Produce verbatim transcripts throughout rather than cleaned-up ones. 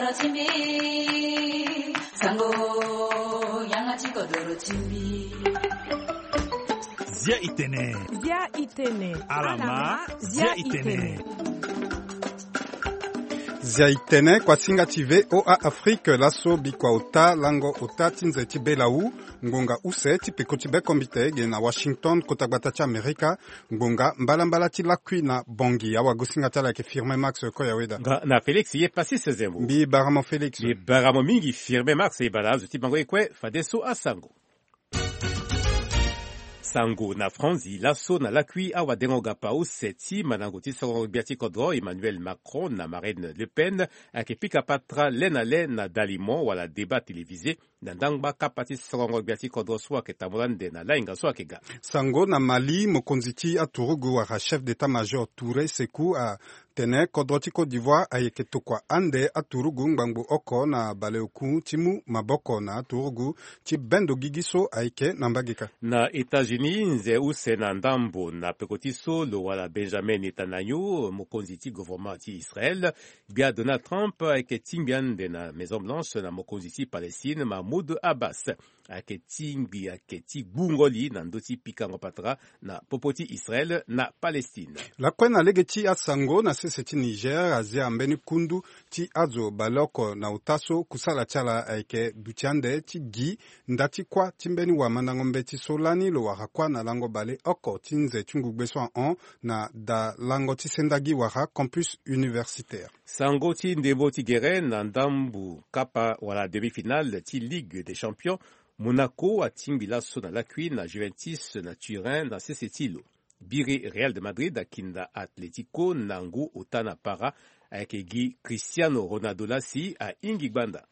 바로 침비 상고 양아치 거도로 침비 Zia Itene. Zia Itene. Alama Zia Itene. Zia Itene kwa singa tive o a Afrique laso bikwa ota lango ota tinze tibe lau ngonga use tipiko tibe kombite ge na Washington kotagbata cha Amerika ngonga mbala mbala ti lakwi na bongi awa gusinga tala ke firme Max koya weda na Felix ye passé sezembo bi baramo Felix bi baramo mingi firme Max e bala zo tibango ekwe fadeso asango Sango na Franzi, lasso na lakui awa dengoga pao seti manangoti sango biati kodro Emmanuel Macron na Marine Le Pen ake pika patra lena le na dalimon wala débat télévisé na ndangba kapati sango biati kodro swa ke tamolande na lainga swa ke ga. Sango na Mali mokonziti aturugu wa chef d'état-major Touré Sekou a tene kodroti Côte d'Ivoire ayeke tokwa ande aturugu ngbangu oko na baleoku timu maboko na aturugu ti bendo gigiso ayeke na mbagika. Na États-Unis nze use na ndambo na pekotiso lo wala Benjamin Netanyahu mokonzi ti gouvernement ti Israël bia Donald Trump ayeke timbiande na Maison Blanche na mokonzi ti Palestine Mahmoud Abbas ayeke timbi ayeke ti gbungoli na ndoti pikango patra na popo ti Israël na Palestine. Lakue na lege ti asango na sese ti Niger azia ambeni kundu ti azo baloko na utaso kusala tiala ayeke dutiande ti gi ndati kwa ti mbeni wama na ngombe ti solani lo wara kwa na lango bale oko ti nze ti ngugbe so an na da lango ti sendagi wara campus universitaire. Sango ti ndembo ti gere na ndambu kapa wala demi-finale ti Ligue des Champions Monaco atimbi laso na lakui na Juventus na Turin na sese ti lo. Biri Real de Madrid akinda Atletico nangu otana para ayeke gi Cristiano Ronaldo lasi a ingi gbanda.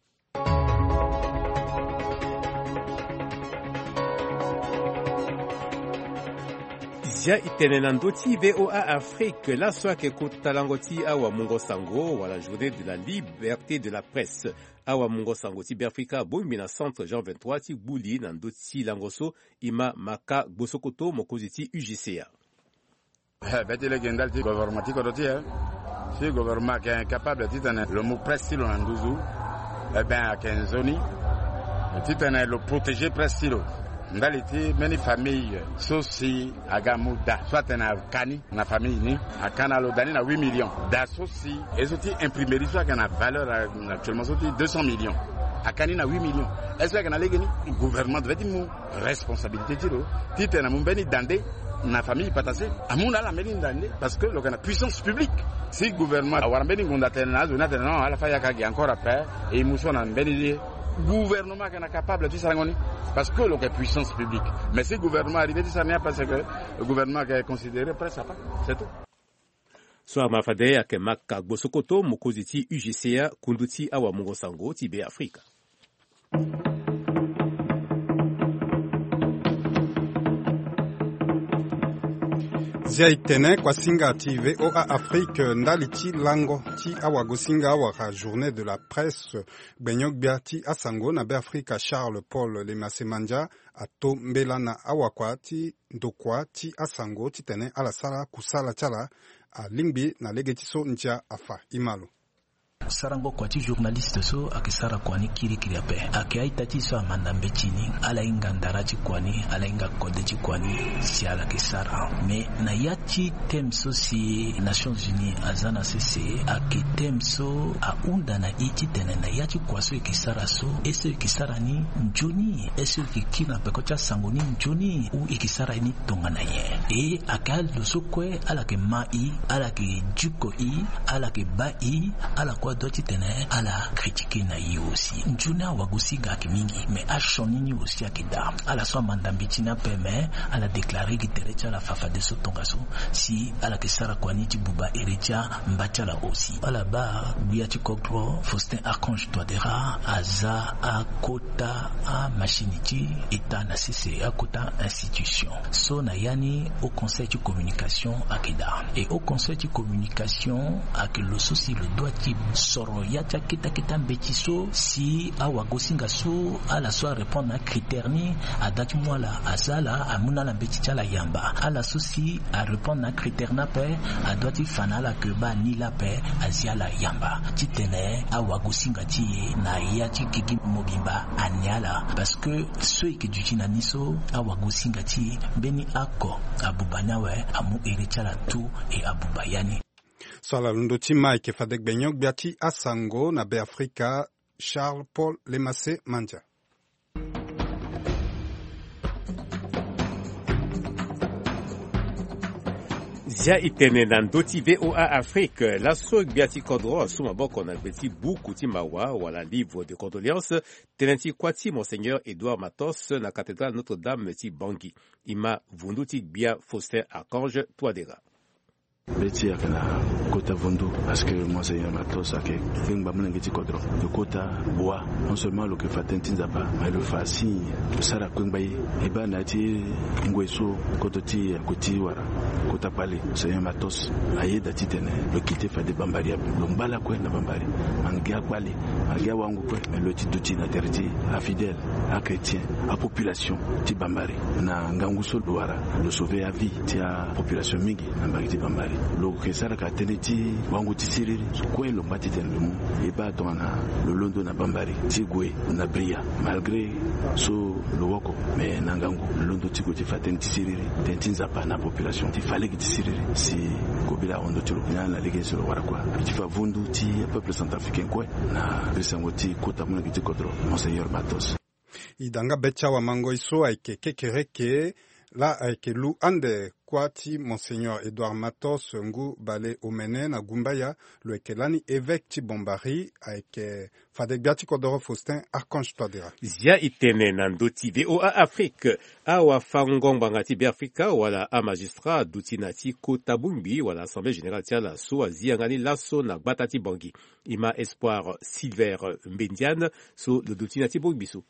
Zia Itene na ndoti V O A Afrique laso ayeke kota lango ti awa mungo sango wala journée de la liberté de la presse awa mungo sango ti Biafrika bombi na centre Jean vingt-trois ti gbuli na ndoti lango so ima maka gbosokoto mokonzi ti U G C A. Beti le gendal ti gouvernement ti kodo ti eh si gouvernement ke incapable ti tene le mot presse ti lo na nduzu eh ben ayeke nzoni ti tene lo protéger presse ti lo ndali ti many famille so si aga mu da soit na kani na famille ni akana lo dani na huit millions da so si ezo ti imprimerie soit na valeur actuellement so ti deux cents millions akani na huit millions est-ce que na lege ni gouvernement devait dire responsabilité ti lo ti tena mu mbeni dande na famille patase amuna la mbeni dande parce que lo kana puissance publique si gouvernement awara mbeni ngonda tena zo na tena non ala fa yakagi encore après et muso na mbeni gouvernement qui est capable de faire ça parce que l'on est puissance publique. Mais si le gouvernement arrive à ça parce que le gouvernement est considéré presque ça pas, c'est tout. Soir mafade ake maka gbosokoto mokozi ti U G C A kunduti awa mungo sango ti be Afrika. Zia Itene kwa singa ti V O A Afrique ndali ti lango ti awa gosinga wara journée de la presse benyok bia ti asango na be Afrika Charles Paul Lemasemanja ato mbela na awa kwa ti ndokwa ti asango ti tene ala sala kusala chala a lingbi na lege ti so ntia afa imalo. Sarango kwa ti journaliste so akisara kwani kiri kiri ape ake aita ti so amanda mbechini ala inga ndara ti kwani ala inga kode ti kwani si ala kisara me na ya ti tem so si Nations Unies azana sese ake tem so a unda na iti tene na ya ti kwa so ikisara so eso ikisara ni njoni eso ikikina peko cha sango ni njoni u ikisara ni tonga na ye e ake lo so kwe ala ke mai ala ke juko i ala ke ba i ala kwa doti tene ala critiquer na yi aussi njuna wagusiga kimingi me ashoni ni aussi akida ala so mandambitina peme ala déclarer ki terecha la fafa de sotongaso si ala kesara kwani ti buba erecha mbachala aussi ala ba biati kokro Faustin Archange Touadéra aza akota a machiniti eta na cc akota institution so na yani au conseil de communication akida et au conseil de communication ak le souci le doit soro ya cha kita kita mbetiso si awa gosinga so ala so répondre na critère ni adaki mwala asala amuna na mbeticha la yamba ala so si a répondre na critère na pe adoti fanala que ba ni la pe azia la yamba titene awa gosinga ti na ya ti kiki mobimba anyala parce que ceux qui du niso awa gosinga ti beni ako abubanawe amu erechala tu e abubayani swala lundo ti Mike Fadek Benyok biati asango na be Afrika Charles Paul Lemase Mandia. Zia itene na ndoti V O A Afrique, la so biati kodro suma boko na beti buku ti mawa wala livre de condoléances tenenti kwati Monseigneur Edouard Matos na cathédrale Notre-Dame ti Bangui. Ima vunduti bia Faustin Archange Touadéra. Beti akana kota Vondo parce que Monseigneur Matos a que fingba mlengeti kodro le kota bois non seulement le que fatentin zapa mais le fasi le sara kwengbai eba nati ngweso kototi koti wara kota pale Monseigneur Matos aye dati tene le kité fa de bambari le mbala kwe na bambari mangia kwali mangia wangu kwe mais le tituti na terti a fidèle a chrétien a population ti bambari na nganguso wara le sauver à vie ti a population mingi na mbagi bambari lo kesara ka teneti wangu tisiriri kwe lo mbati ten le mu e ba tona lo londo na bambari tigwe na bria malgré so lo woko mais nangangu londo tigo ti faten tisiriri tentinza pa na population ti fallait que tisiriri si kobila ondo tiro na na lege so wara kwa ti fa vundu ti peuple centrafricain kwe na besango ti kota mu ngi ti kodro Monseigneur Matos idanga becha wa mango iso aike kekereke la aike lu ande kwati Monseigneur Edouard Matos ngu bale omene na gumbaya lo ekelani évêque ti Bombari aike Fadek biati kodoro Faustin Archange Touadéra. Zia itene na ndoti V O A Afrique awa fangong bangati bi Afrika wala a magistrat dutinati kota bumbi wala assemblée générale ti ala so azia ngani laso na batati Bangui. Ima espoir Silver Mbendiane so le dutinati bumbi so.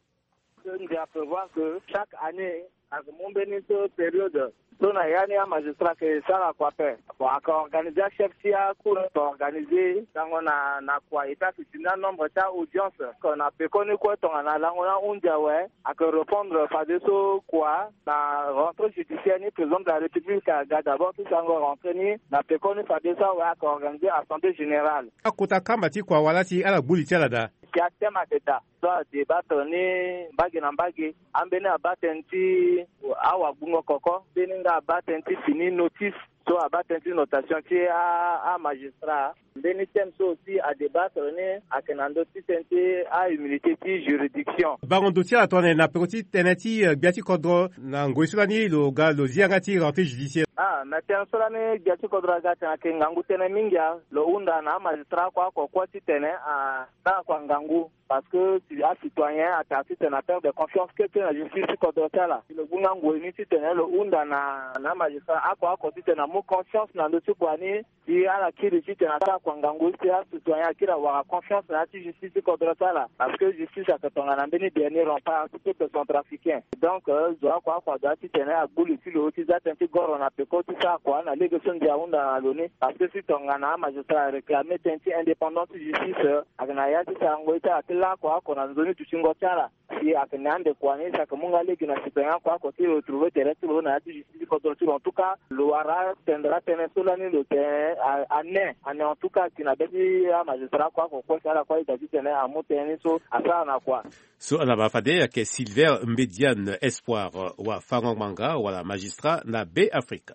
On doit prévoir que chaque année, à mon bénéfice période, on a gagné un magistrat qui est ça la quoi faire. Bon, à organiser chef tia pour organiser, quand on a na quoi état c'est un nombre d'audience qu'on a pu connaître quoi, on a là on a un diawé, à que répondre par des so quoi, la rentrée judiciaire ni président de la République a d'abord tout ça rentrée ni na pu connaître par des ça ouais, à organiser assemblée générale. À kota kamba ti kwa wala ti ala buli ti ala da. Qui a thème d'état. Soit débattre ni bagi na bagi, ambene abatenti awa bungo koko, beninga abatenti fini notice, so abatenti notation qui a a magistrat. Beni thème so aussi à débattre ni akenando ti tenti a immunité ti juridiction. Bango dossier à ton na petit teneti biati kodro na ngoisulani lo ga lo ziangati rentrée judiciaire. Ah, maintenant cela ne biati kodro gati na kengangu tene mingia lo unda na magistrat kwa kwa kwa ti tene a na kwa ngangu. Parce que tu as citoyen à ta sénateur de confiance que tu as justice contre là. Le bungango ni tu tenais le unda na na magistrat à quoi côté tu as mo confiance dans le tukwani qui a la qui tu tenais à quoi ngango tu as citoyen qui a avoir confiance dans la justice contre là. Parce que justice à ton en béni dernier rempart tout que son trafiquant. Donc doit quoi quoi doit tu tenais à boule sur le tu as tenté gor on a peu tout ça quoi na légation dia unda donné parce que si ton na magistrat réclamer tenté indépendance justice agnaya tu ça ngoita la kwa kona nzoni tushingo chala si akenande kwa nisa kamunga leki na sipenya kwa kwa si retrouver terrestre lo na ati justice contre en tout cas le wara tendra tenesola ni le ane ane en tout cas kina beti a magistrat kwa kwa kwa chala kwa itaji tene amuteni so asa na kwa so ala bafade ke Silver Mbediane espoir wa Fangong Manga wala magistrat na B Africa.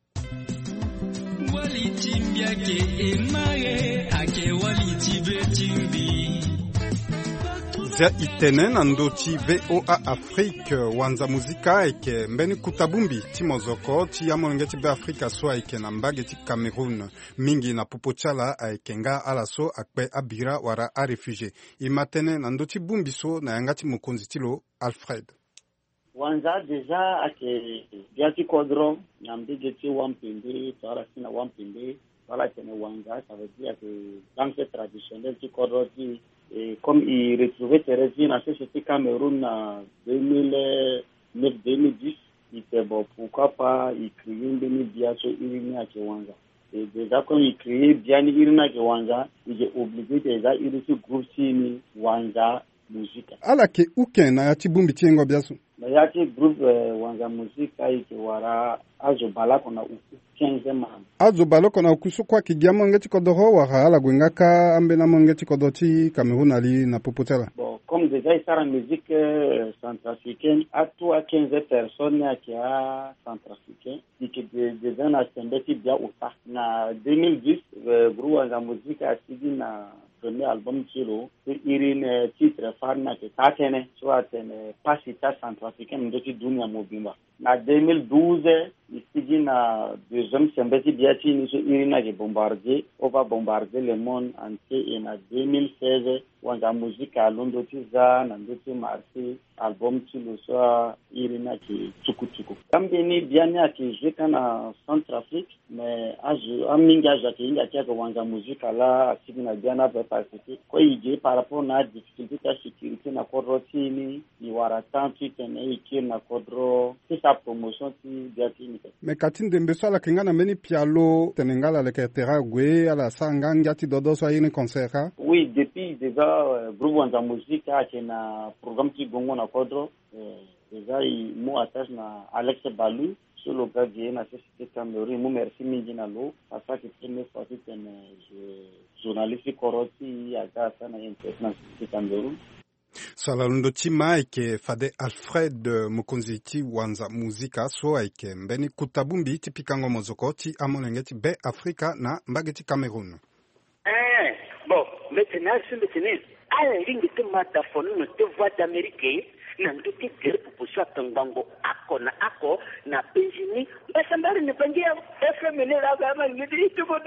Wali timbia ke emare ake wali tibe timbi Zia itene na ndoti V O A Afrique wanza muzika eke mbeni kutabumbi ti mozoko ti yamonenge ti be Afrika so eke na mbage ti Cameroun mingi na popochala eke nga ala so akpe abira wara a refugie imatene na ndoti bumbi so na yanga ti mokonzi ti lo Alfred wanza deja ake biati kodro na mbige ti wampinde tara sina wampinde wala tene wanza ça veut dire que danse traditionnelle ti kodro ti et comme il retrouvait Thérèse dans la société Cameroun en deux mille neuf deux mille dix, il était bon, pourquoi pas, il criait une demi-dia sur Irina Kiwanga. et déjà quand il crée bien irina ke wanza il est obligé déjà il est groupe chini wanza musique ala ke uken na yati bumbi tiengo biasu na yati groupe uh, wanza musique ke wara azo bala kona uku quinze membres azo bala kona ukusu kwa kigiamo ngeti kodoro wara ala gwengaka ambe na ngeti kodoti Cameroun ali na popotela bon comme déjà il sera en musique euh, centrafricaine à toi quinze personnes qui a centrafricain et que des gens a sembeti bien au ça na deux mille dix euh, groupe wanza musique a suivi na premier album Kilo, c'est Irine titre Farna que Tatene, soit pas si ta centrafricaine de Dunia Mobimba. En deux mille douze, ici na deuxième sembeti biati ni so Irina qui bombardé, on va bombarder le monde entier et en deux mille seize, on a musique à Londres Tiza, na ndoti Marseille, album Kilo soit Irina qui tsuku tsuku. Comme beni biania qui je kana Centrafrique, mais à à minga jaki inga kia ko wanga musique là, si na biana participer. Kwa ije par rapport na difficulté de sécurité na kodro tini, ni wara tanti tene iki na kodro, c'est sa promotion ti biati ni. Mais katin dembeso ala kingana meni pialo tenengala le ketera gwe ala sanga ngati dodo so yini concert. Oui, depuis déjà euh, groupe wanga musique a na programme ti gongo na kodro, euh, déjà il mo attache na Alex Balou. Sur le cas de la société Cameroun, moi merci Mindina Lo, à ça que c'est une fois que je journaliste Koroti à ça na internet société Cameroun. Salalundo tima ike fade Alfred Mukonziti wanza muzika so ike mbeni kutabumbi tipikango mozokoti amonengeti be Afrika na mbageti Cameroun. Eh, bon, maintenant c'est maintenant à la ligne de mataphone no te voix d'Amérique. Na nduki kere pupushwa tangango ako na ako na penjini basa mbali nipangia F M N la kama ngidi tukodo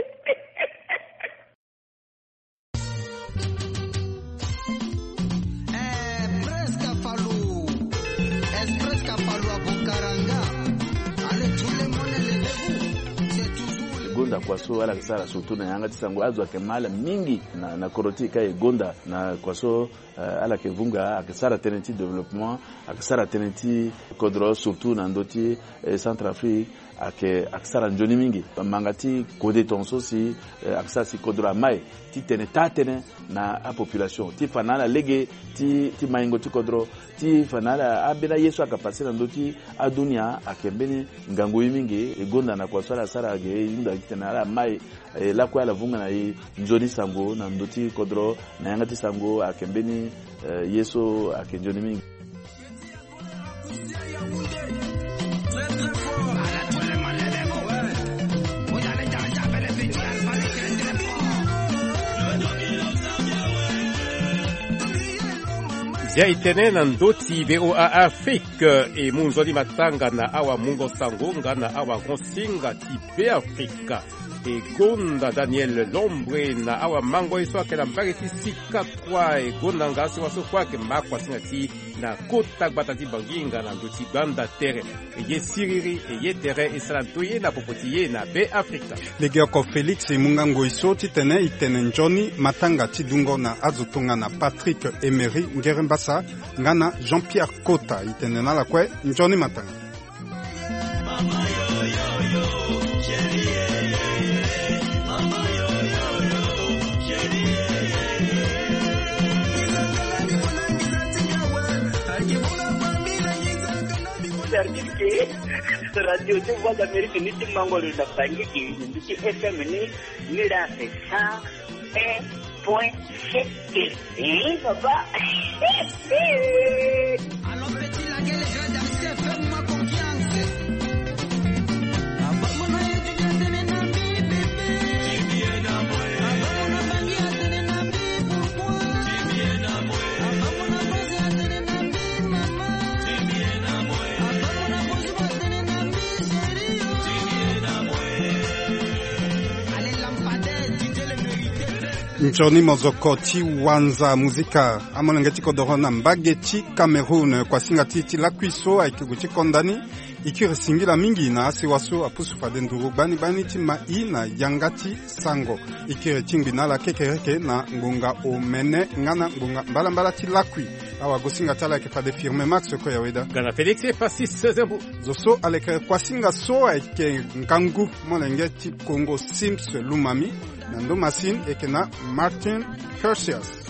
eh presque fallu es presque fallu abokaranga ale tout le monde levez-vous c'est toujours gonda kwaso ala kisara surtout na yanga tisango azwa kemala mingi na na koroti kai gonda na kwaso uh, ala kevunga akisara tenenti development akisara tenenti kodro surtout na ndoti eh, Centrafrique ake akisara njoni mingi mangati kode tonso si eh, akisara si kodro mai ti tene tatene na a population ti fanala lege ti ti maingo ti kodro ti fanala abena yesu akapasi na ndoti adunia akembeni ngango mingi egonda na kwaso ala sara ge inda tena ala mai e, la kwa la vunga na i njoni sango na ndoti kodro na yangati sango akembeni uh, yeso akenjoni mingi. Zia itene na ndoti V O A Afrique e munzoni matanga na awa mungo sango nga na awa konsinga tipe Afrika e gonda Daniel Lombre na awa mango iso akela mbageti sika kwa e gonda ngasi waso kwa ke makwa singati na kota batati banginga na ndoti banda terre e ye siriri e ye terre e salantoye na popotiye na be Afrika Legioko Felix e mungango iso titene itene njoni matanga tidungo na azutunga na Patrick Emery Ngerembasa ngana Jean-Pierre Kota itene na la kwe njoni matanga Mama yo yo yo chérie radio te voix d'Amérique ni ti mangolo da bangi ki ni ti F M ni ni da ça un point sept eh papa alors petit la gueule je danser fais-moi confiance abamona yetu jandene na bibi tu bien à moi abamona bangi atene na bibi pourquoi tu bien à moi abamona bazi atene na bibi mama tu bien à moi abamona bazi atene na bibi chérie tu bien à moi allez lampade tu le mérites Njoni mozokoti wanza muzika amonengeti kodorona mbageti Cameroun kwa singati ti lakwiso aikiguti kondani ikiri singila mingi na asi waso apusu fadenduru bani bani ti mai na yangati sango ikiri tingbi na la kekereke na ngunga omene ngana ngunga mbala mbala ti lakwi awa gosinga tala ke fade firme max ko yaweda Gana Felix et Francis Zembo zoso aleke kwasinga so eke nkangu molenge type Congo Sims Lumami nando machine eke na Martin Cursius